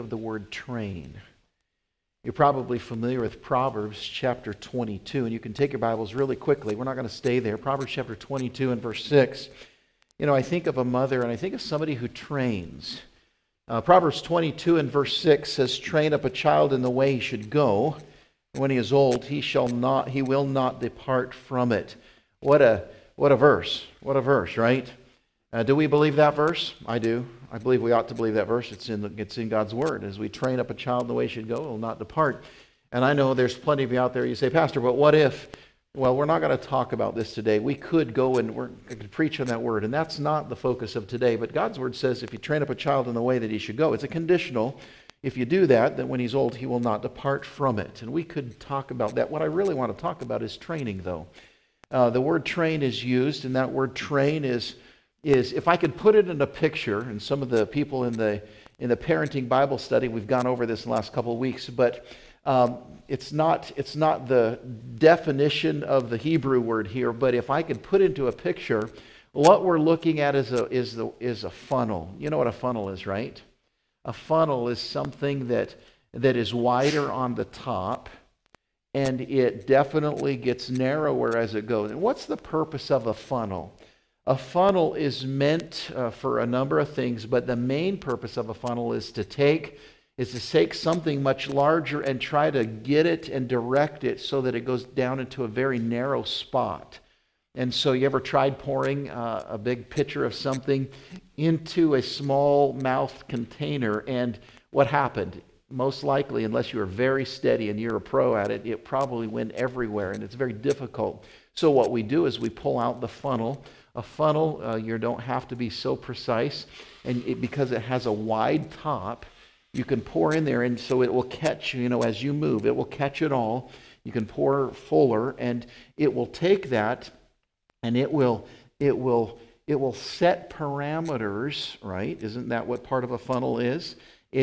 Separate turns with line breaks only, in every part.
of the word train. You're probably familiar with Proverbs chapter 22, and you can take your Bibles really quickly. We're not going to stay there. Proverbs chapter 22 and verse 6. You know, I think of a mother, and I think of somebody who trains. Proverbs 22 and verse 6 says, "Train up a child in the way he should go. When he is old, he will not depart from it." What a verse. What a verse, right? Do we believe that verse? I do. I believe we ought to believe that verse. It's in God's Word. As we train up a child in the way he should go, it will not depart. And I know there's plenty of you out there, you say, "Pastor, but what if?" Well, we're not going to talk about this today. We could go and I could preach on that word, and that's not the focus of today. But God's Word says if you train up a child in the way that he should go, it's a conditional. If you do that, then when he's old, he will not depart from it. And we could talk about that. What I really want to talk about is training, though. The word train is used, and that word train is if I could put it in a picture, and some of the people in the parenting Bible study, we've gone over this in the last couple of weeks, but it's not the definition of the Hebrew word here, but if I could put into a picture, what we're looking at is a funnel. You know what a funnel is, right? A funnel is something that is wider on the top, and it definitely gets narrower as it goes. And what's the purpose of a funnel? A funnel is meant for a number of things, but the main purpose of a funnel is to take something much larger and try to get it and direct it so that it goes down into a very narrow spot. And so you ever tried pouring a big pitcher of something into a small mouth container, and what happened? Most likely, unless you are very steady and you're a pro at it, it probably went everywhere, and it's very difficult. So what we do is we pull out the funnel. A funnel, you don't have to be so precise, and because it has a wide top, you can pour in there, and so it will catch, as you move, it will catch it all. You can pour fuller, and it will take that, and it will set parameters, right? Isn't that what part of a funnel is?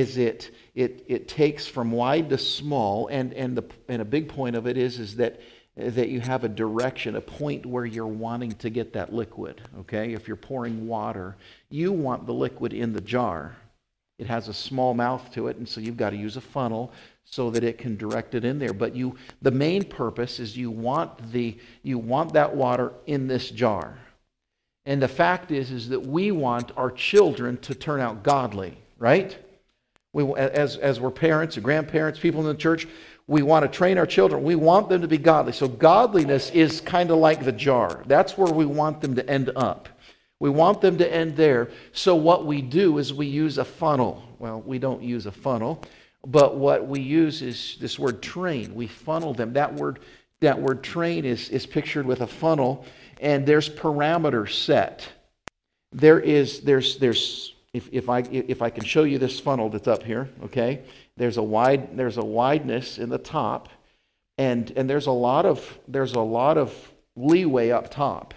It takes from wide to small, and a big point of it is that you have a direction, a point where you're wanting to get that liquid, okay? If you're pouring water, you want the liquid in the jar. It has a small mouth to it, and so you've got to use a funnel so that it can direct it in there. But the main purpose is you want that water in this jar. And the fact is that we want our children to turn out godly, right? As we're parents or grandparents, people in the church, we want to train our children. We want them to be godly. So godliness is kind of like the jar. That's where we want them to end up. We want them to end there. So what we do is we use a funnel. Well, we don't use a funnel, but what we use is this word train. We funnel them. That word train is pictured with a funnel, and there's parameters set. There's if I can show you this funnel that's up here, okay? There's a wideness in the top, and there's a lot of leeway up top.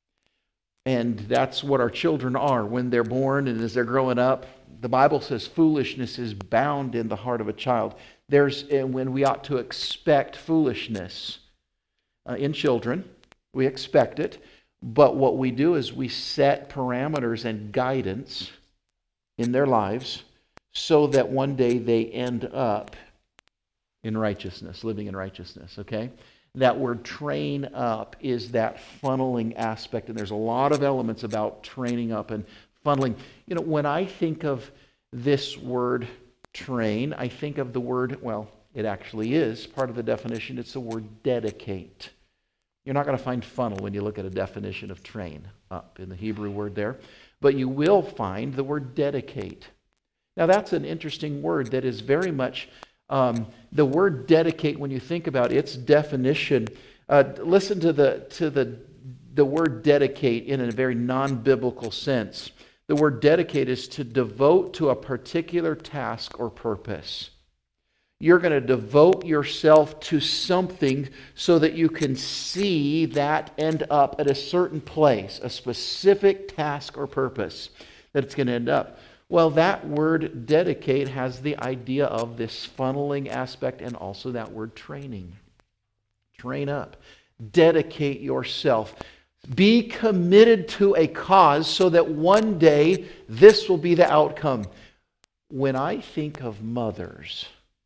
And that's what our children are when they're born and as they're growing up. The Bible says foolishness is bound in the heart of a child. When we ought to expect foolishness in children, we expect it. But what we do is we set parameters and guidance in their lives so that one day they end up in righteousness, living in righteousness, okay? That word train up is that funneling aspect, and there's a lot of elements about training up and funneling. When I think of this word train, I think of the word, well, it actually is part of the definition. It's the word dedicate. You're not going to find funnel when you look at a definition of train up in the Hebrew word there, but you will find the word dedicate. Now that's an interesting word that is very much the word dedicate. When you think about its definition, listen to the word dedicate in a very non-biblical sense. The word dedicate is to devote to a particular task or purpose. You're going to devote yourself to something so that you can see that end up at a certain place, a specific task or purpose that it's going to end up. Well, that word dedicate has the idea of this funneling aspect and also that word training. Train up. Dedicate yourself. Be committed to a cause so that one day this will be the outcome. when I think of mothers,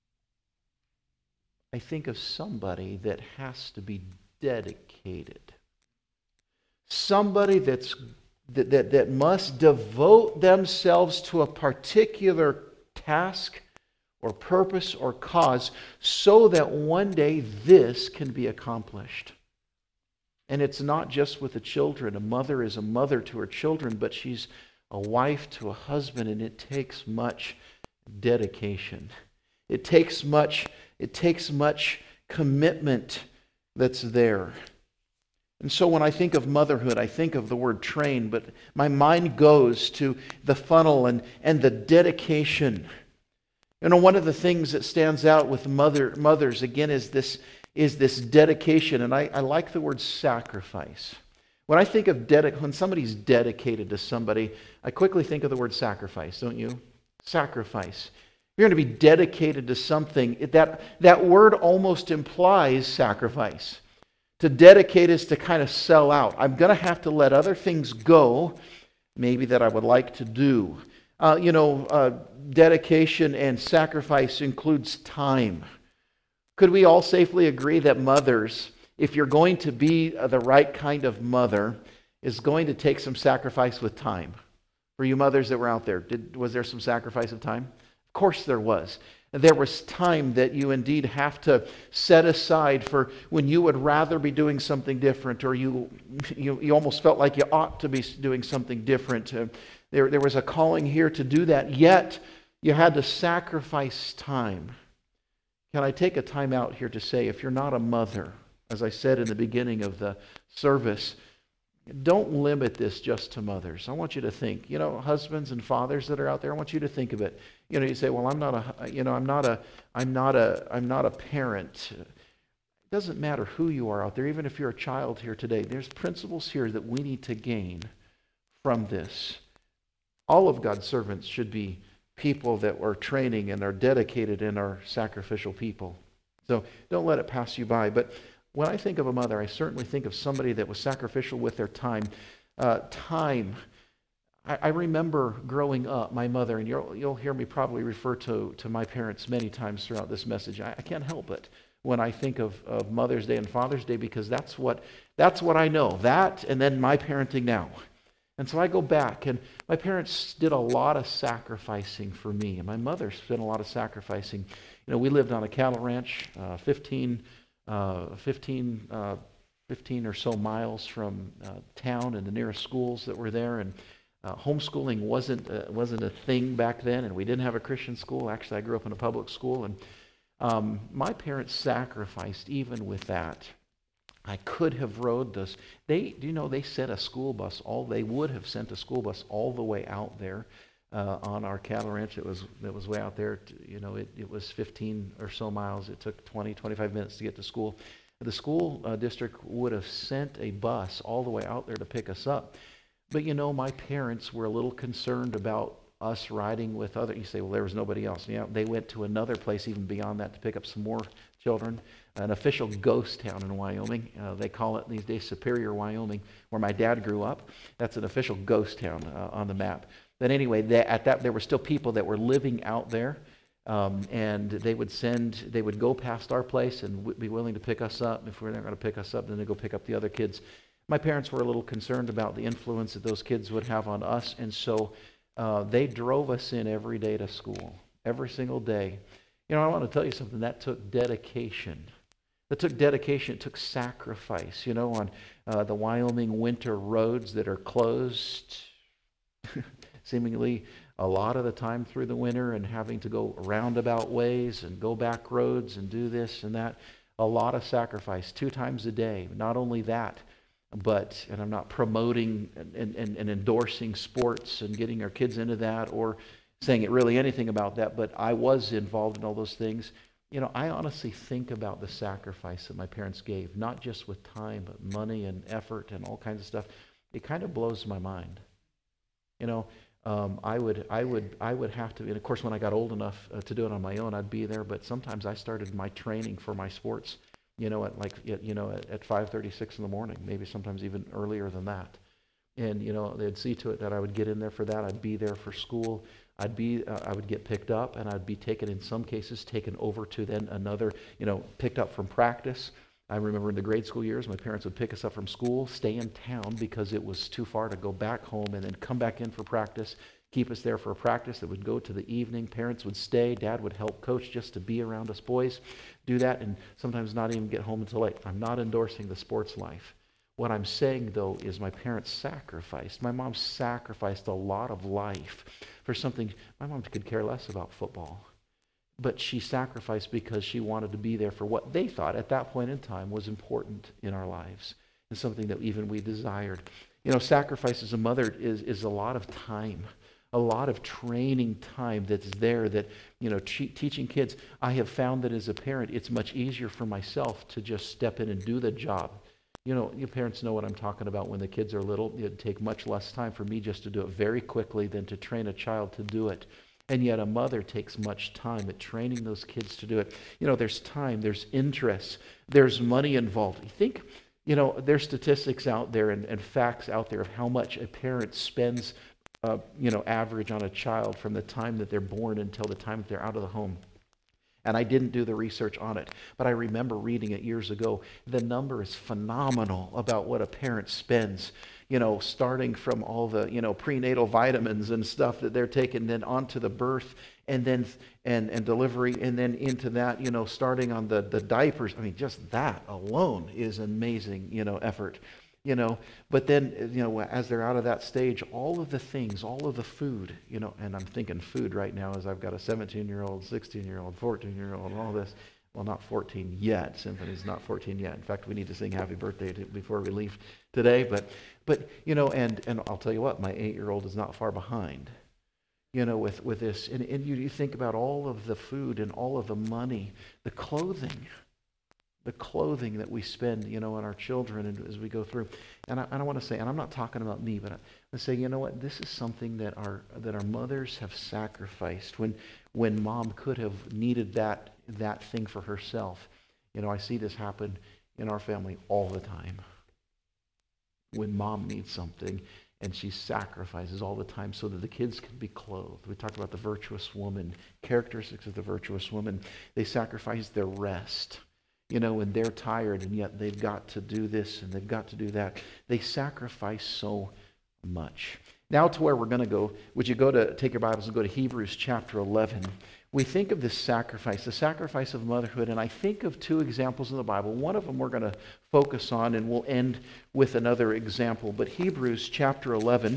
I think of somebody that has to be dedicated. Somebody that must devote themselves to a particular task or purpose or cause so that one day this can be accomplished. And it's not just with the children. A mother is a mother to her children, but she's a wife to a husband, and it takes much dedication. It takes much commitment that's there. And so when I think of motherhood, I think of the word train, but my mind goes to the funnel and the dedication. You know, one of the things that stands out with mothers, again, is this dedication, and I like the word sacrifice. When I think of when somebody's dedicated to somebody, I quickly think of the word sacrifice, don't you? Sacrifice. You're going to be dedicated to something. That word almost implies sacrifice. To dedicate is to kind of sell out. I'm going to have to let other things go, maybe that I would like to do. Dedication and sacrifice includes time. Could we all safely agree that mothers, if you're going to be the right kind of mother, is going to take some sacrifice with time? For you mothers that were out there, was there some sacrifice of time? Of course there was. There was time that you indeed have to set aside for when you would rather be doing something different, or you almost felt like you ought to be doing something different. There was a calling here to do that, yet you had to sacrifice time. Can I take a time out here to say, if you're not a mother, as I said in the beginning of the service, don't limit this just to mothers. I want you to think, husbands and fathers that are out there, I want you to think of it. You say, well, I'm not a parent. It doesn't matter who you are out there, even if you're a child here today. There's principles here that we need to gain from this. All of God's servants should be people that are training and are dedicated and are sacrificial people. So don't let it pass you by. But when I think of a mother, I certainly think of somebody that was sacrificial with their time. I remember growing up, my mother, and you'll hear me probably refer to my parents many times throughout this message. I can't help it when I think of Mother's Day and Father's Day, because that's what I know. That and then my parenting now. And so I go back, and my parents did a lot of sacrificing for me, and my mother spent a lot of sacrificing. We lived on a cattle ranch, 15 or so miles from town and the nearest schools that were there, and homeschooling wasn't a thing back then, and we didn't have a Christian school. Actually, I grew up in a public school, and my parents sacrificed even with that. I could have rode this. They sent a school bus. They would have sent a school bus all the way out there on our cattle ranch. It was way out there. It was 15 or so miles. It took 20, 25 minutes to get to school. The school district would have sent a bus all the way out there to pick us up. But my parents were a little concerned about us riding with other. You say, well, there was nobody else. They went to another place even beyond that to pick up some more children. An official ghost town in Wyoming. They call it these days Superior, Wyoming, where my dad grew up. That's an official ghost town on the map. But anyway, there were still people that were living out there, and they would go past our place and be willing to pick us up. If we're not going to pick us up, then they go pick up the other kids. My parents were a little concerned about the influence that those kids would have on us, and so they drove us in every day to school, every single day. I want to tell you something. That took dedication. It took sacrifice, on the Wyoming winter roads that are closed seemingly a lot of the time through the winter, and having to go roundabout ways and go back roads and do this and that. A lot of sacrifice, 2 times a day. Not only that, but, and I'm not promoting and endorsing sports and getting our kids into that or saying it really anything about that, but I was involved in all those things. I honestly think about the sacrifice that my parents gave, not just with time, but money and effort and all kinds of stuff. It kind of blows my mind. I would have to, and of course when I got old enough to do it on my own, I'd be there, but sometimes I started my training for my sports, at 5:36 in the morning, maybe sometimes even earlier than that. And, they'd see to it that I would get in there for that. I'd be there for school. I would get picked up, and I'd be taken, in some cases, taken over to then another, picked up from practice. I remember in the grade school years, my parents would pick us up from school, stay in town because it was too far to go back home, and then come back in for practice, keep us there for a practice that would go to the evening. Parents would stay. Dad would help coach just to be around us boys, do that, and sometimes not even get home until late. I'm not endorsing the sports life. What I'm saying, though, is my parents sacrificed. My mom sacrificed a lot of life for something. My mom could care less about football. But she sacrificed because she wanted to be there for what they thought at that point in time was important in our lives, and something that even we desired. Sacrifice as a mother is a lot of time, a lot of training time that's there that, teaching kids. I have found that as a parent, it's much easier for myself to just step in and do the job. Your parents know what I'm talking about when the kids are little. It'd take much less time for me just to do it very quickly than to train a child to do it. And yet a mother takes much time at training those kids to do it. There's time, there's interest, there's money involved. You think, there's statistics out there and facts out there of how much a parent spends, average on a child from the time that they're born until the time that they're out of the home. And I didn't do the research on it, but I remember reading it years ago. The number is phenomenal about what a parent spends, starting from all the, prenatal vitamins and stuff that they're taking, then onto the birth and then and delivery, and then into that, starting on the diapers. I mean, just that alone is amazing, effort. But then, as they're out of that stage, all of the things, all of the food, and I'm thinking food right now as I've got a 17-year-old, 16-year-old, 14-year-old, and all this. Well, not 14 yet. Symphony's not 14 yet. In fact, we need to sing happy birthday before we leave today. But and I'll tell you what, my 8-year-old is not far behind, with this. And you think about all of the food and all of the money, the clothing that we spend, on our children and as we go through. And I want to say, and I'm not talking about me, but I say, this is something that our mothers have sacrificed when mom could have needed that thing for herself. I see this happen in our family all the time. When mom needs something, and she sacrifices all the time so that the kids can be clothed. We talked about the virtuous woman, characteristics of the virtuous woman. They sacrifice their rest. When they're tired and yet they've got to do this and they've got to do that. They sacrifice so much. Now to where we're going to go. Would you take your Bibles and go to Hebrews chapter 11. We think of this sacrifice, the sacrifice of motherhood, and I think of two examples in the Bible. One of them we're going to focus on, and we'll end with another example. But Hebrews chapter 11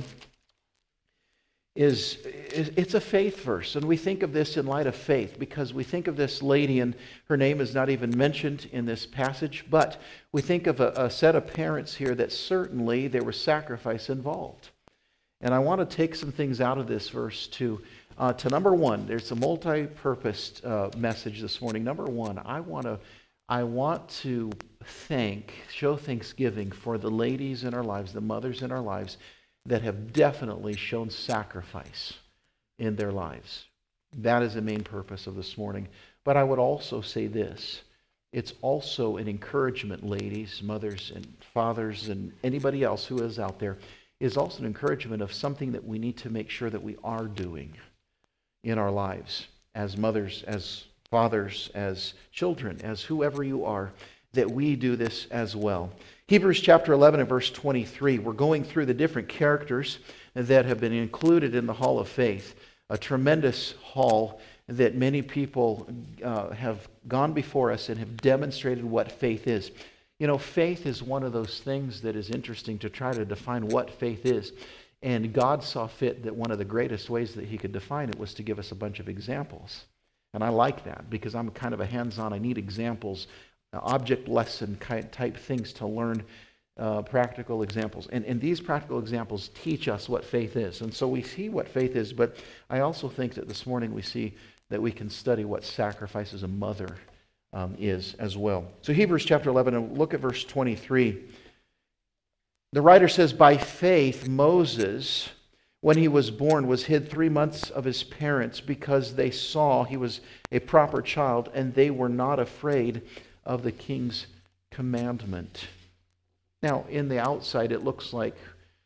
it's a faith verse, and we think of this in light of faith because we think of this lady, and her name is not even mentioned in this passage, but we think of a set of parents here that certainly there was sacrifice involved. And I want to take some things out of this verse to number one. There's a multi-purposed message this morning. Number one, I want to show thanksgiving for the ladies in our lives, the mothers in our lives, that have definitely shown sacrifice in their lives. That is the main purpose of this morning. But I would also say this. It's also an encouragement, ladies, mothers, and fathers, and anybody else who is out there, is also an encouragement of something that we need to make sure that we are doing in our lives as mothers, as fathers, as children, as whoever you are, that we do this as well. Hebrews chapter 11 and verse 23, we're going through the different characters that have been included in the Hall of Faith, a tremendous hall that many people have gone before us and have demonstrated what faith is. Faith is one of those things that is interesting to try to define what faith is. And God saw fit that one of the greatest ways that he could define it was to give us a bunch of examples. And I like that because I'm kind of a hands-on, I need examples, object lesson type things to learn practical examples. And these practical examples teach us what faith is. And so we see what faith is, but I also think that this morning we see that we can study what sacrifice as a mother is as well. So Hebrews chapter 11, and look at verse 23. The writer says, by faith Moses, when he was born, was hid 3 months of his parents because they saw he was a proper child and they were not afraid of the king's commandment. Now, in the outside, it looks like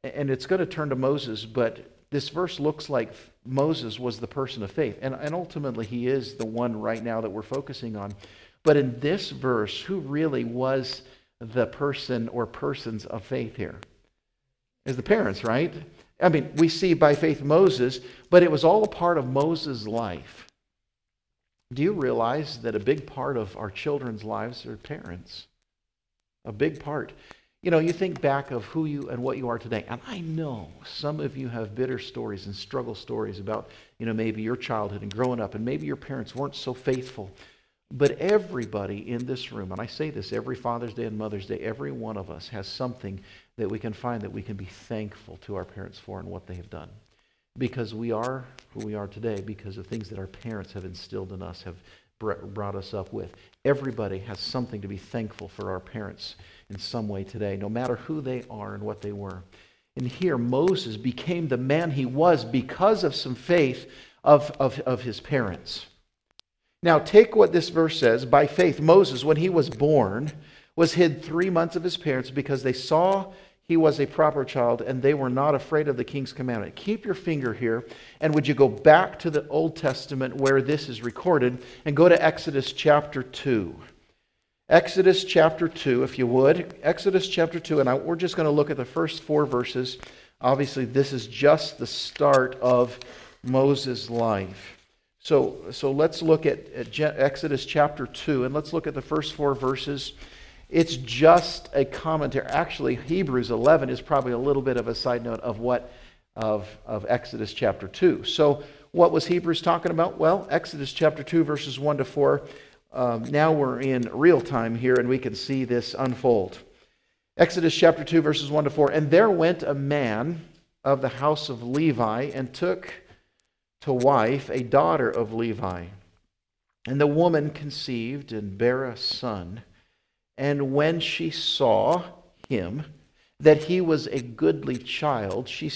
And it's going to turn to Moses, but this verse looks like Moses was the person of faith. And ultimately, he is the one right now that we're focusing on. But in this verse, who really was the person or persons of faith here? Is the parents, right? I mean, we see by faith Moses, but it was all a part of Moses' life. Do you realize that a big part of our children's lives are parents? A big part. You know, you think back of who you and what you are today, and I know some of you have bitter stories and struggle stories about, maybe your childhood and growing up, and maybe your parents weren't so faithful. But everybody in this room, and I say this every Father's Day and Mother's Day, every one of us has something that we can find that we can be thankful to our parents for and what they have done. Because we are who we are today because of things that our parents have instilled in us, have brought us up with. Everybody has something to be thankful for our parents in some way today, no matter who they are and what they were. And here, Moses became the man he was because of some faith of his parents. Now, take what this verse says. By faith, Moses, when he was born, was hid 3 months of his parents because they saw he was a proper child and they were not afraid of the king's commandment. Keep your finger here, and would you go back to the Old Testament where this is recorded and go to Exodus chapter 2. Exodus chapter 2, if you would. Exodus chapter 2, and we're just going to look at the first 4 verses. Obviously, this is just the start of Moses' life. So let's look at Exodus chapter 2, and let's look at the first 4 verses. It's just a commentary. Actually, Hebrews 11 is probably a little bit of a side note of Exodus chapter 2. So what was Hebrews talking about? Well, Exodus chapter 2, verses 1 to 4. Now we're in real time here, and we can see this unfold. Exodus chapter 2, verses 1 to 4. And there went a man of the house of Levi and took to wife a daughter of Levi. And the woman conceived and bare a son. And when she saw him, that he was a goodly child, she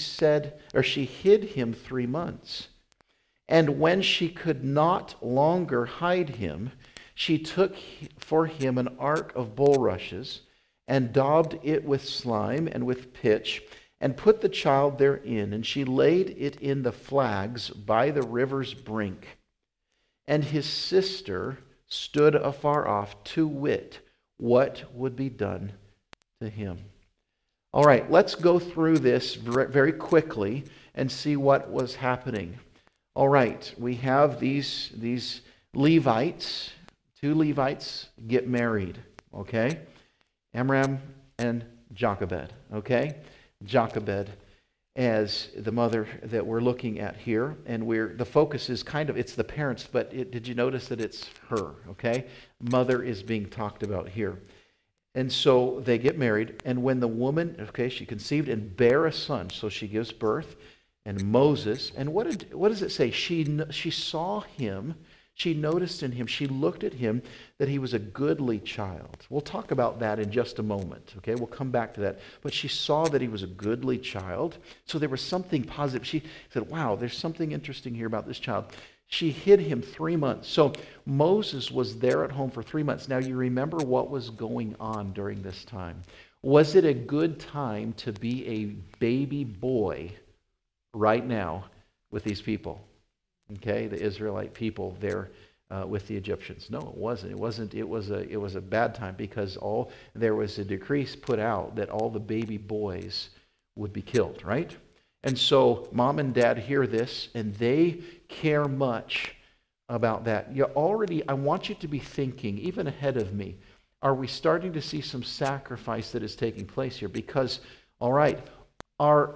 hid him 3 months. And when she could not longer hide him, she took for him an ark of bulrushes, and daubed it with slime and with pitch, and put the child therein, and she laid it in the flags by the river's brink. And his sister stood afar off to wit what would be done to him. All right, let's go through this very quickly and see what was happening. All right, we have these Levites. 2 Levites get married, okay? Amram and Jochebed, okay? Jochebed as the mother that we're looking at here, and the focus is it's the parents, but did you notice that it's her, okay? Mother is being talked about here. And so they get married, and when the woman, okay, she conceived and bare a son, so she gives birth, and Moses, and what does it say? She saw him. She noticed in him, she looked at him, that he was a goodly child. We'll talk about that in just a moment, okay? We'll come back to that. But she saw that he was a goodly child, so there was something positive. She said, wow, there's something interesting here about this child. She hid him 3 months. So Moses was there at home for 3 months. Now you remember what was going on during this time. Was it a good time to be a baby boy right now with these people? Okay, the Israelite people there with the Egyptians. No, it wasn't. It was a bad time because there was a decree put out that all the baby boys would be killed, right? And so mom and dad hear this and they care much about that. I want you to be thinking, even ahead of me, are we starting to see some sacrifice that is taking place here? Because, all right, our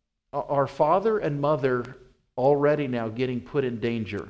father and mother already now getting put in danger.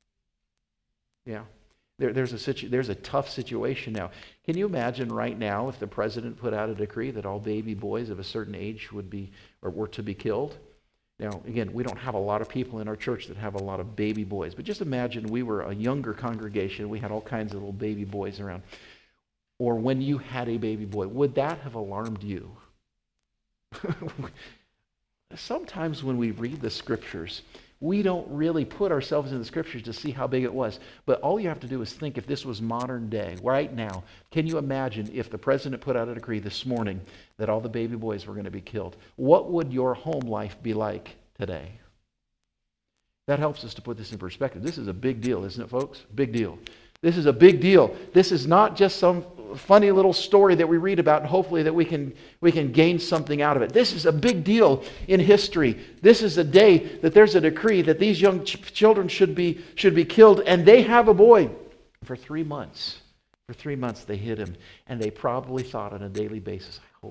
Yeah. There's a tough situation now. Can you imagine right now if the president put out a decree that all baby boys of a certain age were to be killed? Now, again, we don't have a lot of people in our church that have a lot of baby boys, but just imagine we were a younger congregation. We had all kinds of little baby boys around. Or when you had a baby boy, would that have alarmed you? Sometimes when we read the scriptures, We don't really put ourselves in the Scriptures to see how big it was. But all you have to do is think if this was modern day, right now. Can you imagine if the president put out a decree this morning that all the baby boys were going to be killed? What would your home life be like today? That helps us to put this in perspective. This is a big deal, isn't it, folks? Big deal. This is a big deal. This is not just some funny little story that we read about and hopefully that we can gain something out of it. This is a big deal in history. This is a day that there's a decree that these young children should be killed, and they have a boy. For 3 months. For 3 months they hid him, and they probably thought on a daily basis, I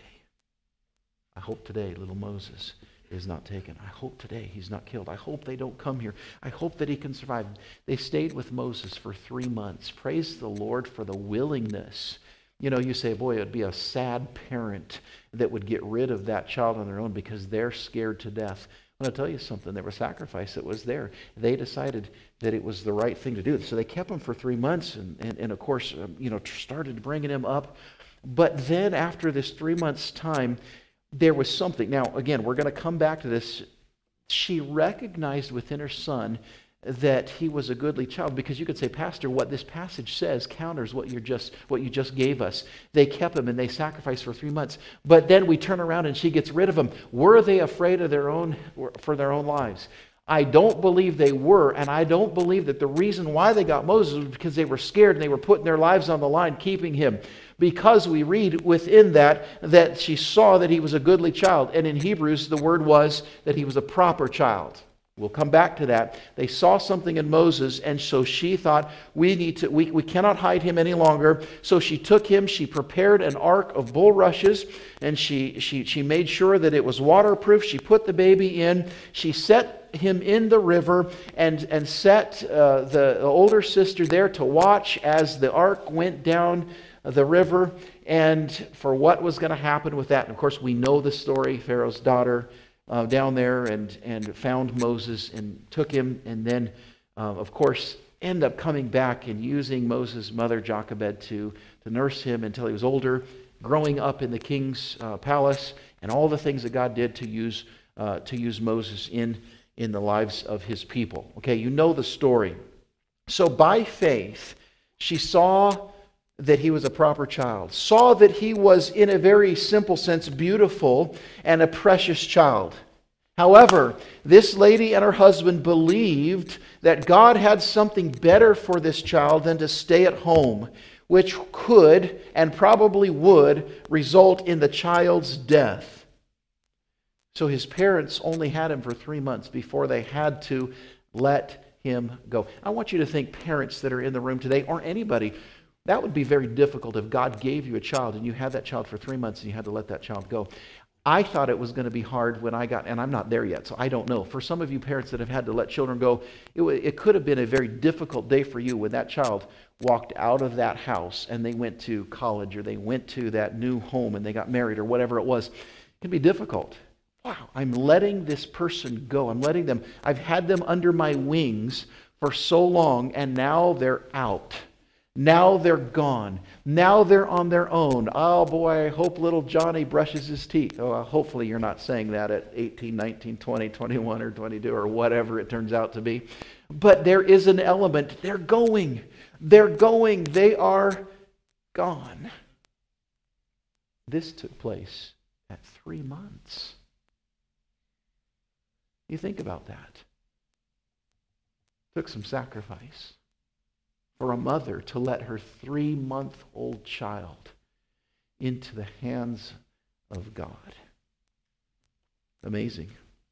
hope today little Moses is not taken. I hope today he's not killed. I hope they don't come here. I hope that he can survive. They stayed with Moses for 3 months. Praise the Lord for the willingness. You know, you say, boy, it would be a sad parent that would get rid of that child on their own because they're scared to death. I'm going to tell you something. There was sacrifice that was there. They decided that it was the right thing to do. So they kept him for 3 months and of course, started bringing him up. But then after this 3 months' time, there was something. Now, again, we're going to come back to this. She recognized within her son that he was a goodly child, because you could say, Pastor, what this passage says counters what you just gave us. They kept him and they sacrificed for 3 months. But then we turn around and she gets rid of him. Were they afraid of for their own lives? I don't believe they were, and I don't believe that the reason why they got Moses was because they were scared and they were putting their lives on the line keeping him. Because we read within that she saw that he was a goodly child. And in Hebrews, the word was that he was a proper child. We'll come back to that. They saw something in Moses, and so she thought, we cannot hide him any longer. So she took him, she prepared an ark of bulrushes, and she made sure that it was waterproof. She put the baby in. She set him in the river and set the older sister there to watch as the ark went down the river, and for what was going to happen with that. And of course, we know the story. Pharaoh's daughter down there and found Moses and took him, and then, of course, end up coming back and using Moses' mother, Jochebed, to nurse him until he was older, growing up in the king's palace, and all the things that God did to use Moses in the lives of his people. Okay, you know the story. So by faith, she saw that he was a proper child, saw that he was, in a very simple sense, beautiful and a precious child. However, this lady and her husband believed that God had something better for this child than to stay at home, which could and probably would result in the child's death. So his parents only had him for 3 months before they had to let him go. I want you to think, parents that are in the room today, or anybody, that would be very difficult if God gave you a child and you had that child for 3 months and you had to let that child go. I thought it was going to be hard when and I'm not there yet, so I don't know. For some of you parents that have had to let children go, it could have been a very difficult day for you when that child walked out of that house and they went to college or they went to that new home and they got married or whatever it was. It can be difficult. Wow, I'm letting this person go. I've had them under my wings for so long, and now they're out. Now they're gone. Now they're on their own. Oh boy, I hope little Johnny brushes his teeth. Oh, hopefully you're not saying that at 18, 19, 20, 21, or 22, or whatever it turns out to be. But there is an element. They're going. They're going. They are gone. This took place at 3 months. You think about that. Took some sacrifice for a mother to let her 3-month-old child into the hands of God. Amazing.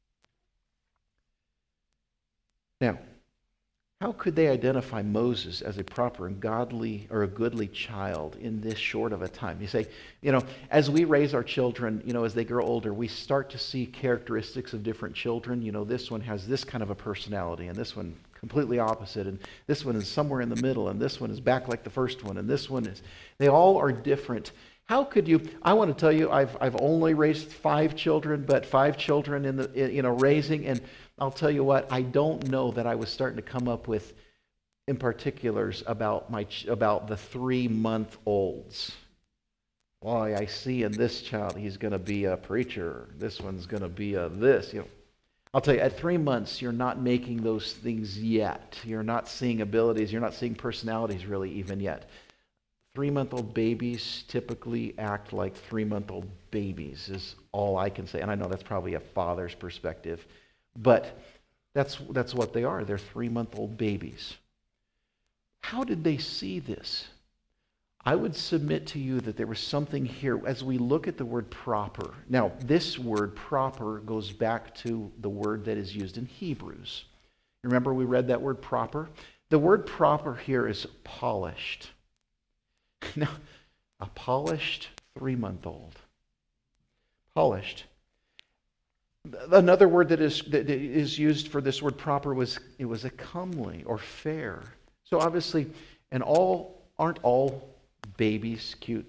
Now, how could they identify Moses as a proper and godly or a goodly child in this short of a time? You say, as we raise our children, as they grow older, we start to see characteristics of different children. This one has this kind of a personality, and this one completely opposite, and this one is somewhere in the middle, and this one is back like the first one, and this one is, they all are different. How could you, I want to tell you, I've only raised 5 children, but 5 children in raising, and I'll tell you what, I don't know that I was starting to come up with in particulars about the 3-month-olds. Boy, I see in this child, he's going to be a preacher. This one's going to be a this, I'll tell you, at 3 months, you're not making those things yet. You're not seeing abilities. You're not seeing personalities really even yet. 3-month-old babies typically act like 3-month-old babies is all I can say. And I know that's probably a father's perspective. But that's what they are. They're 3-month-old babies. How did they see this? I would submit to you that there was something here as we look at the word proper. Now, this word proper goes back to the word that is used in Hebrews. Remember we read that word proper? The word proper here is polished. Now, a polished 3-month-old. Polished. Another word that is used for this word proper was a comely or fair. So obviously, aren't all babies cute?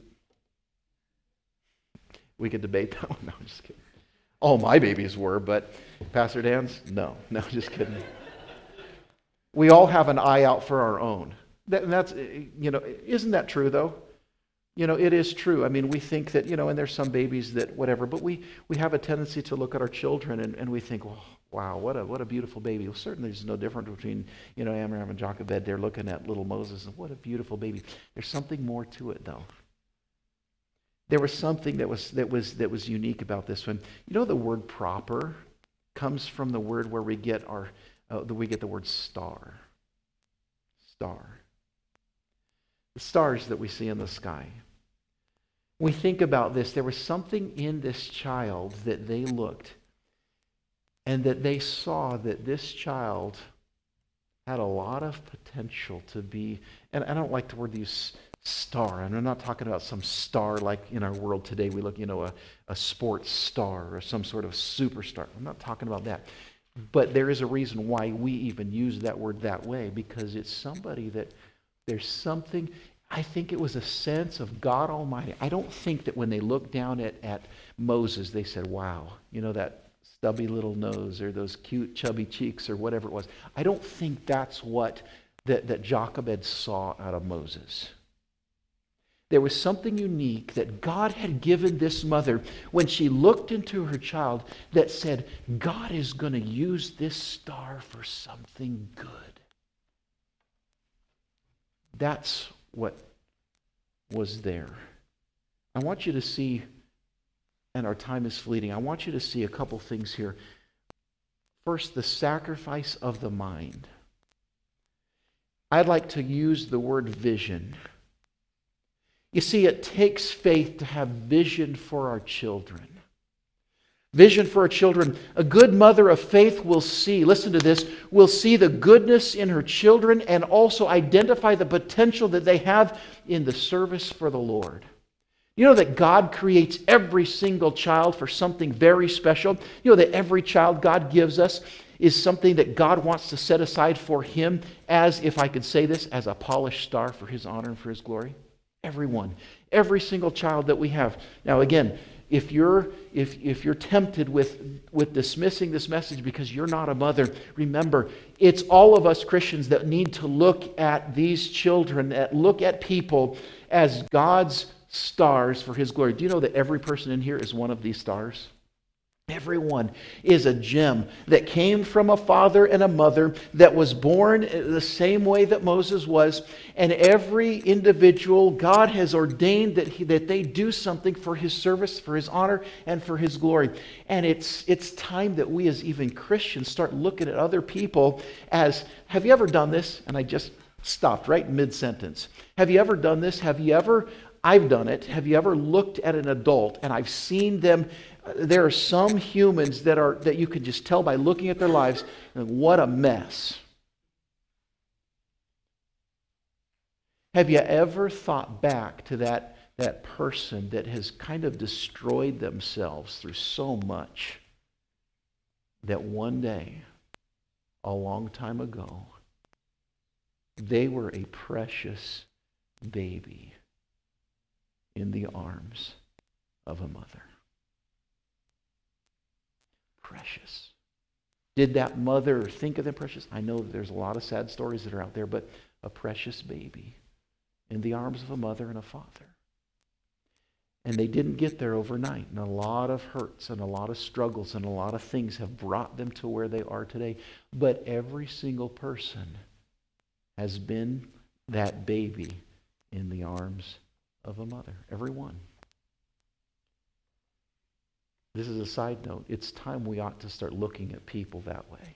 We could debate that one. No, I'm just kidding. All my babies were, but Pastor Dan's? No, just kidding. We all have an eye out for our own. That's, isn't that true though? It is true. I mean, we think that, and there's some babies that whatever, but we have a tendency to look at our children and we think, well, wow, what a beautiful baby. Well, certainly there's no difference between, Amram and Jochebed. They're looking at little Moses and what a beautiful baby. There's something more to it though. There was something that was unique about this one. The word proper comes from the word where we get the word star. Star. The stars that we see in the sky. When we think about this, there was something in this child that they looked and that they saw that this child had a lot of potential to be, and I don't like the word use star, and I'm not talking about some star like in our world today we look, a sports star or some sort of superstar. I'm not talking about that. But there is a reason why we even use that word that way, because it's somebody that there's something, I think it was a sense of God Almighty. I don't think that when they looked down at Moses, they said, wow, that stubby little nose or those cute chubby cheeks or whatever it was. I don't think that's what that Jochebed saw out of Moses. There was something unique that God had given this mother when she looked into her child that said, God is going to use this star for something good. That's what was there. I want you to see, and our time is fleeting, I want you to see a couple things here. First, the sacrifice of the mind. I'd like to use the word vision. You see, it takes faith to have vision for our children. Vision for our children. A good mother of faith will see, listen to this, will see the goodness in her children and also identify the potential that they have in the service for the Lord. You know that God creates every single child for something very special. You know that every child God gives us is something that God wants to set aside for Him as, if I could say this, as a polished star for His honor and for His glory. Everyone. Every single child that we have. Now again, if you're tempted with dismissing this message because you're not a mother, remember, it's all of us Christians that need to look at these children, look at people as God's stars for His glory. Do you know that every person in here is one of these stars? Everyone is a gem that came from a father and a mother that was born the same way that Moses was. And every individual, God has ordained that they do something for His service, for His honor, and for His glory. And it's time that we as even Christians start looking at other people as, have you ever done this? And I just stopped right mid-sentence. Have you ever done this? I've done it. Have you ever looked at an adult and I've seen them? There are some humans that you can just tell by looking at their lives, what a mess. Have you ever thought back to that person that has kind of destroyed themselves through so much that one day, a long time ago, they were a precious baby in the arms of a mother? Precious. Did that mother think of them precious? I know that there's a lot of sad stories that are out there, but a precious baby in the arms of a mother and a father. And they didn't get there overnight. And a lot of hurts and a lot of struggles and a lot of things have brought them to where they are today. But every single person has been that baby in the arms of a mother. Every one. This is a side note. It's time we ought to start looking at people that way.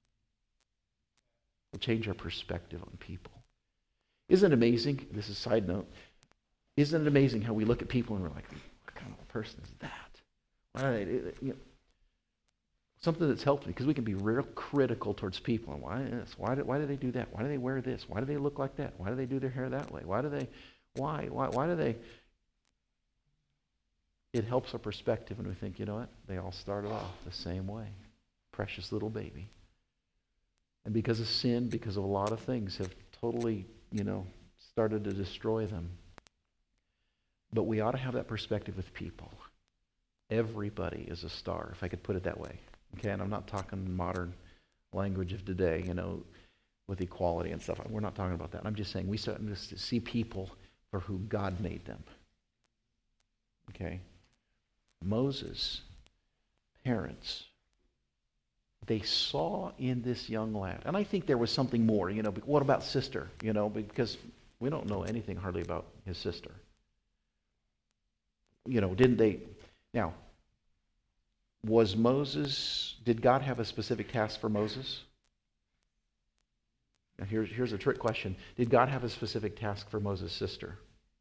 We'll change our perspective on people. Isn't it amazing? This is a side note. Isn't it amazing how we look at people and we're like, what kind of a person is that? Why do they, something that's helped me, because we can be real critical towards people. And why this? Why do they do that? Why do they wear this? Why do they look like that? Why do they do their hair that way? Why do they? It helps our perspective, and we think, you know what? They all started off the same way. Precious little baby. And because of sin, because of a lot of things, have totally, started to destroy them. But we ought to have that perspective with people. Everybody is a star, if I could put it that way. Okay, and I'm not talking modern language of today, with equality and stuff. We're not talking about that. I'm just saying we start to see people for who God made them. Okay? Moses' parents, they saw in this young lad, and I think there was something more, but what about sister? Because we don't know anything hardly about his sister. Didn't they? Now, did God have a specific task for Moses? Now here's a trick question. Did God have a specific task for Moses' sister?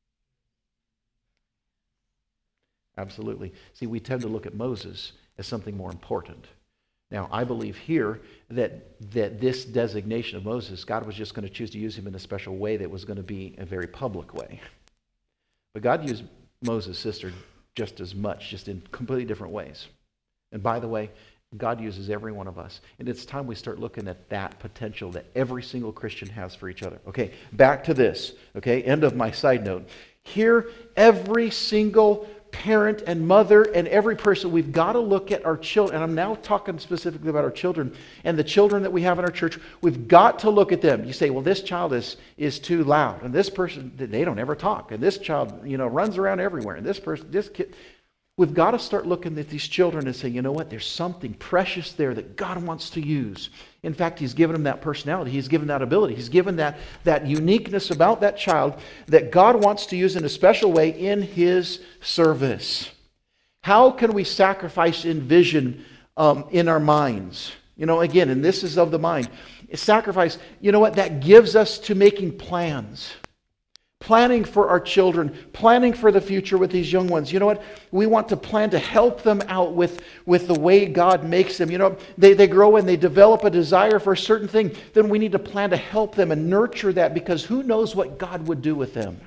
Absolutely. See, we tend to look at Moses as something more important. Now, I believe here that this designation of Moses, God was just going to choose to use him in a special way that was going to be a very public way. But God used Moses' sister just as much, just in completely different ways. And by the way, God uses every one of us. And it's time we start looking at that potential that every single Christian has for each other. Okay, back to this. Okay, end of my side note. Here, every single parent and mother and every person, we've got to look at our children. And I'm now talking specifically about our children and the children that we have in our church. We've got to look at them. You say, well, this child is too loud. And this person, they don't ever talk. And this child, runs around everywhere. And this kid. We've got to start looking at these children and say, you know what? There's something precious there that God wants to use. In fact, He's given them that personality. He's given that ability. He's given that uniqueness about that child that God wants to use in a special way in His service. How can we sacrifice in vision in our minds? Again, and this is of the mind. Sacrifice, that gives us to making plans. Planning for our children, planning for the future with these young ones. You know what? We want to plan to help them out with the way God makes them. They grow and they develop a desire for a certain thing. Then we need to plan to help them and nurture that, because who knows what God would do with them?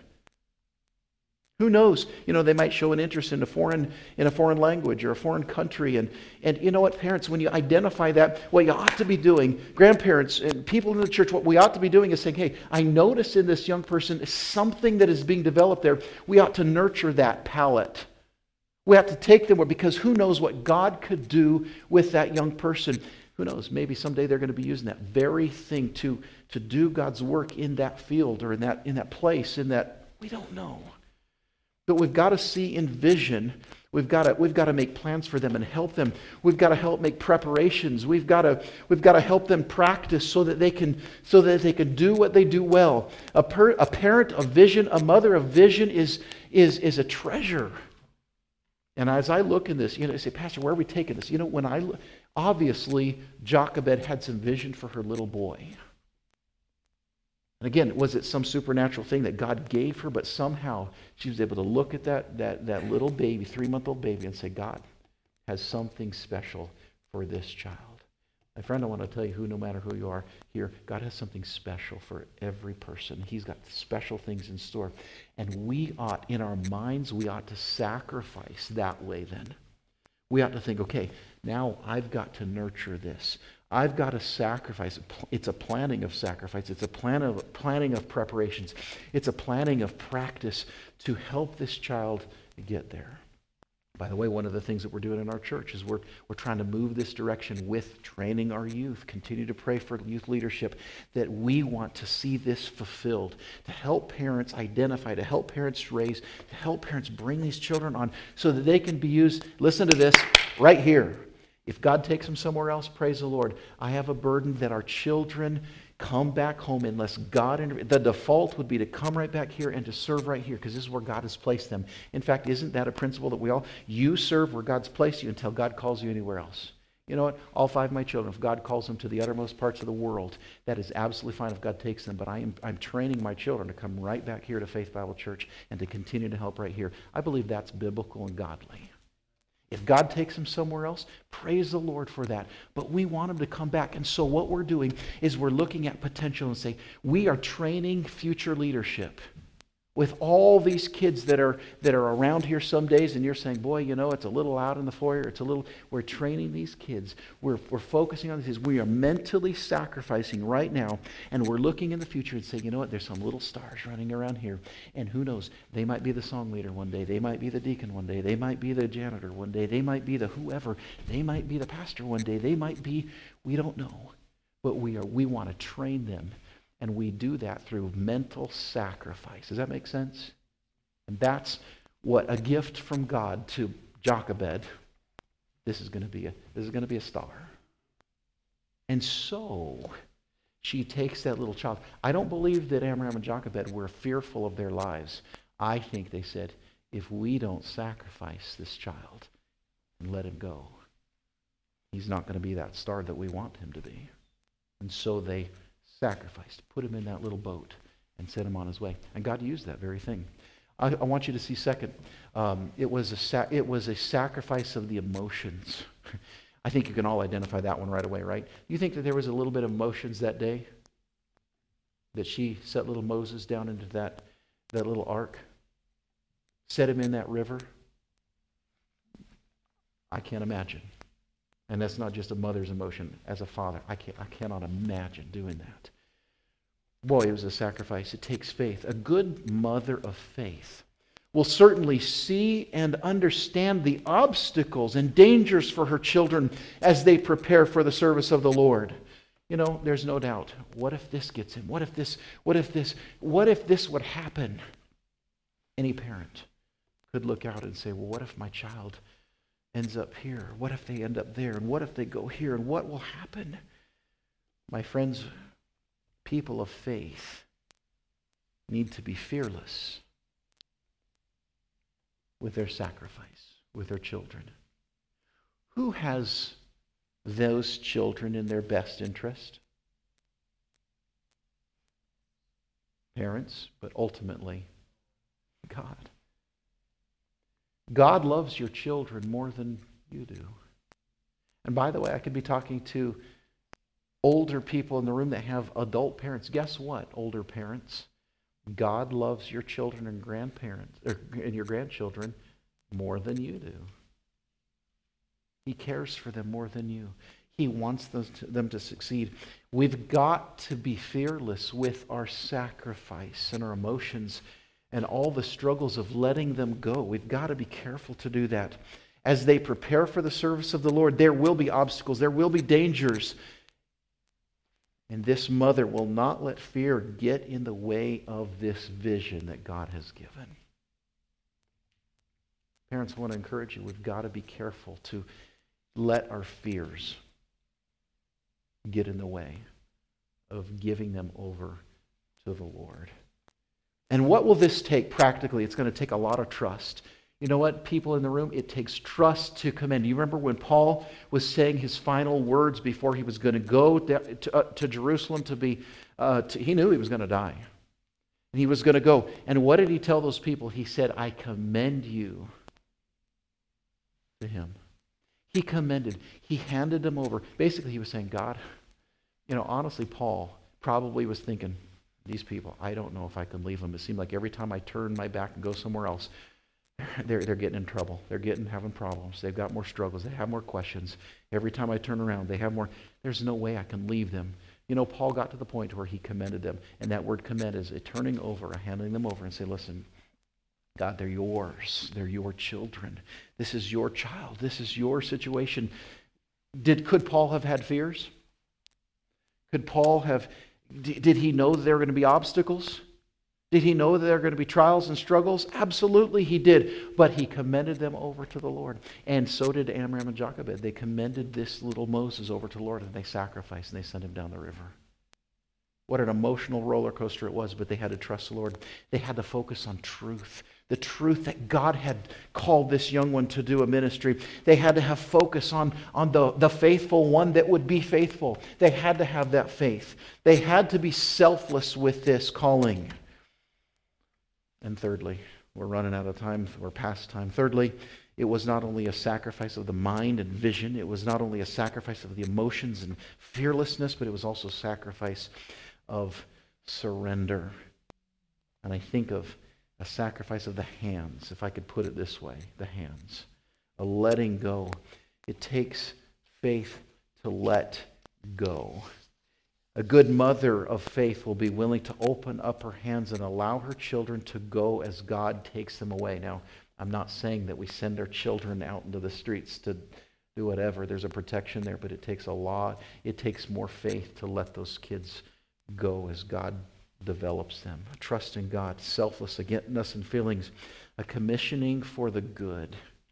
Who knows? They might show an interest in a foreign language or a foreign country. And you know what, parents, when you identify that, what you ought to be doing, grandparents and people in the church, what we ought to be doing is saying, hey, I notice in this young person something that is being developed there. We ought to nurture that palate. We have to take them, because who knows what God could do with that young person. Who knows? Maybe someday they're going to be using that very thing to do God's work in that field or in that place, we don't know. But we've got to see in vision. We've got to make plans for them and help them. We've got to help make preparations. We've got to help them practice so that they can do what they do well. A parent of vision, a mother of vision is a treasure. And as I look in this, I say, Pastor, where are we taking this? Obviously, Jochebed had some vision for her little boy. And again, was it some supernatural thing that God gave her? But somehow she was able to look at that little baby, 3-month-old baby, and say, God has something special for this child. My friend, I want to tell you, no matter who you are here, God has something special for every person. He's got special things in store. And we ought, in our minds, we ought to sacrifice that way then. We ought to think, okay, now I've got to nurture this. I've got to sacrifice. It's a planning of sacrifice. It's a planning of preparations. It's a planning of practice to help this child get there. By the way, one of the things that we're doing in our church is we're trying to move this direction with training our youth. Continue to pray for youth leadership, that we want to see this fulfilled, to help parents identify, to help parents raise, to help parents bring these children on so that they can be used, listen to this, right here. If God takes them somewhere else, praise the Lord. I have a burden that our children come back home unless God... The default would be to come right back here and to serve right here, because this is where God has placed them. In fact, isn't that a principle that we all... You serve where God's placed you until God calls you anywhere else. You know what? All 5 of my children, if God calls them to the uttermost parts of the world, that is absolutely fine if God takes them. But I'm training my children to come right back here to Faith Bible Church and to continue to help right here. I believe that's biblical and godly. If God takes them somewhere else, praise the Lord for that. But we want them to come back. And so what we're doing is we're looking at potential and saying, we are training future leadership. With all these kids that are around here some days, and you're saying, boy, you know, it's a little out in the foyer, we're training these kids. We're focusing on these. We are mentally sacrificing right now, and we're looking in the future and saying, you know what, there's some little stars running around here, and who knows, they might be the song leader one day, they might be the deacon one day, they might be the janitor one day, they might be the whoever, they might be the pastor one day, they might be, we don't know. But we want to train them. And we do that through mental sacrifice. Does that make sense? And that's what a gift from God to Jochebed. This is going to be a star. And so she takes that little child. I don't believe that Amram and Jochebed were fearful of their lives. I think they said, if we don't sacrifice this child and let him go, he's not going to be that star that we want him to be. And so they sacrificed, put him in that little boat, and sent him on his way. And God used that very thing. I want you to see second, it was a sacrifice of the emotions. I think you can all identify that one right away, right? You think that there was a little bit of emotions that day? That she set little Moses down into that little ark? Set him in that river? I can't imagine. And that's not just a mother's emotion. As a father, I cannot imagine doing that. Boy, it was a sacrifice. It takes faith. A good mother of faith will certainly see and understand the obstacles and dangers for her children as they prepare for the service of the Lord. You know, there's no doubt. What if this gets him? What if this would happen? Any parent could look out and say, well, what if my child ends up here? What if they end up there? And what if they go here? And what will happen? My friends, people of faith need to be fearless with their sacrifice, with their children. Who has those children in their best interest? Parents, but ultimately God. God loves your children more than you do. And by the way, I could be talking to older people in the room that have adult parents. Guess what, older parents? God loves your children and grandparents and your grandchildren more than you do. He cares for them more than you. He wants them to succeed. We've got to be fearless with our sacrifice and our emotions and all the struggles of letting them go. We've got to be careful to do that. As they prepare for the service of the Lord, there will be obstacles, there will be dangers. And this mother will not let fear get in the way of this vision that God has given. Parents, I want to encourage you, we've got to be careful to let our fears get in the way of giving them over to the Lord. And what will this take practically? It's going to take a lot of trust. You know what, people in the room? It takes trust to commend. You remember when Paul was saying his final words before he was going to go to Jerusalem to be, he knew he was going to die. And he was going to go. And what did he tell those people? He said, I commend you to him. He commended. He handed them over. Basically, he was saying, God, you know, honestly, Paul probably was thinking, these people, I don't know if I can leave them. It seemed like every time I turn my back and go somewhere else, they're getting in trouble. They're having problems. They've got more struggles. They have more questions. Every time I turn around, they have more. There's no way I can leave them. You know, Paul got to the point where he commended them. And that word commend is a turning over, a handing them over and say, listen, God, they're yours. They're your children. This is your child. This is your situation. Could Paul have had fears? Did he know that there were going to be obstacles? Did he know that there were going to be trials and struggles? Absolutely he did. But he commended them over to the Lord. And so did Amram and Jochebed. They commended this little Moses over to the Lord, and they sacrificed, and they sent him down the river. What an emotional roller coaster it was, but they had to trust the Lord. They had to focus on truth. The truth that God had called this young one to do a ministry. They had to have focus on the faithful one that would be faithful. They had to have that faith. They had to be selfless with this calling. And thirdly, we're running out of time. We're past time. Thirdly, it was not only a sacrifice of the mind and vision. It was not only a sacrifice of the emotions and fearlessness, but it was also a sacrifice of surrender. And I think of a sacrifice of the hands, if I could put it this way, the hands. A letting go. It takes faith to let go. A good mother of faith will be willing to open up her hands and allow her children to go as God takes them away. Now, I'm not saying that we send our children out into the streets to do whatever. There's a protection there, but it takes a lot. It takes more faith to let those kids go as God develops them. Trust in God, selfless against and feelings, a commissioning for the good.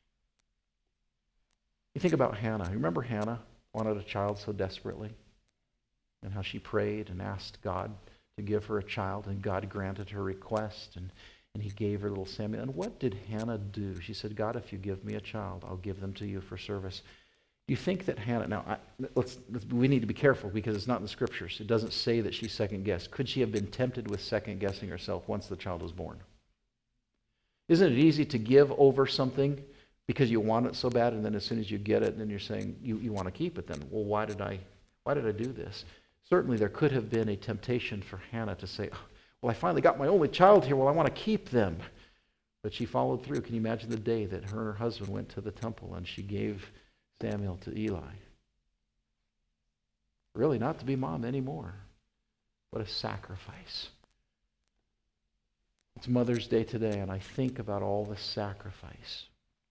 You think about Hannah. You remember Hannah wanted a child so desperately? And how she prayed and asked God to give her a child, and God granted her request, and he gave her little Samuel. And what did Hannah do? She said, God, if you give me a child, I'll give them to you for service. You think that Hannah, now we need to be careful because it's not in the scriptures. It doesn't say that she second-guessed. Could she have been tempted with second-guessing herself once the child was born? Isn't it easy to give over something because you want it so bad, and then as soon as you get it, then you're saying you want to keep it then? Well, why did I do this? Certainly there could have been a temptation for Hannah to say, well, I finally got my only child here. Well, I want to keep them. But she followed through. Can you imagine the day that her and her husband went to the temple and she gave Samuel to Eli? Really not to be mom anymore. What a sacrifice. It's Mother's Day today, and I think about all the sacrifice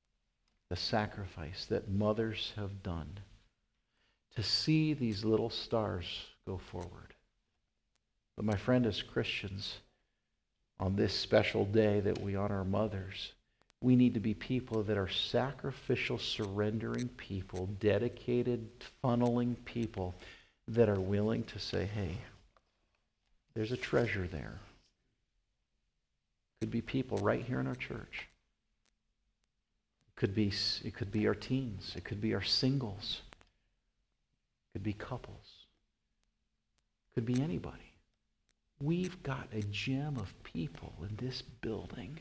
that mothers have done to see these little stars go forward. But my friend, as Christians, on this special day that we honor our mothers, we need to be people that are sacrificial, surrendering people, dedicated, funneling people that are willing to say, hey, there's a treasure there. Could be people right here in our church. It could be our teens. It could be our singles. It could be couples. It could be anybody. We've got a gem of people in this building.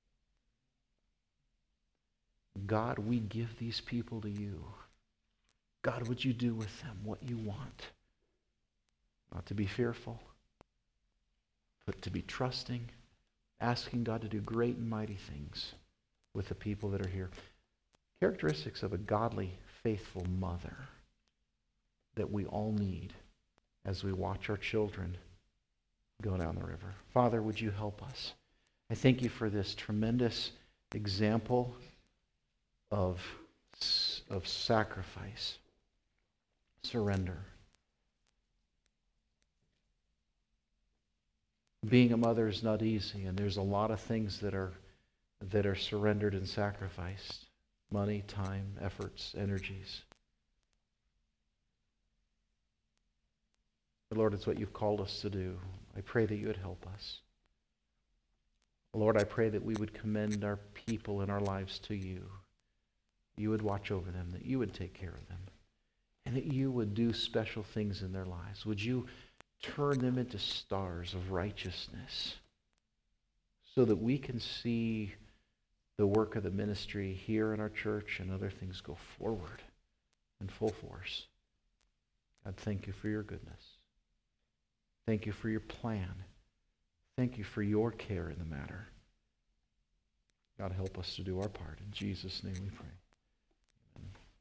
God, we give these people to you. God, would you do with them what you want? Not to be fearful, but to be trusting, asking God to do great and mighty things with the people that are here. Characteristics of a godly, faithful mother that we all need as we watch our children go down the river. Father, would you help us? I thank you for this tremendous example of sacrifice, surrender. Being a mother is not easy, and there's a lot of things that are surrendered and sacrificed. Money, time, efforts, energies. But Lord, it's what you've called us to do. I pray that you would help us. Lord, I pray that we would commend our people and our lives to you. You would watch over them, that you would take care of them, and that you would do special things in their lives. Would you turn them into stars of righteousness so that we can see the work of the ministry here in our church and other things go forward in full force. God, thank you for your goodness. Thank you for your plan. Thank you for your care in the matter. God, help us to do our part. In Jesus' name we pray.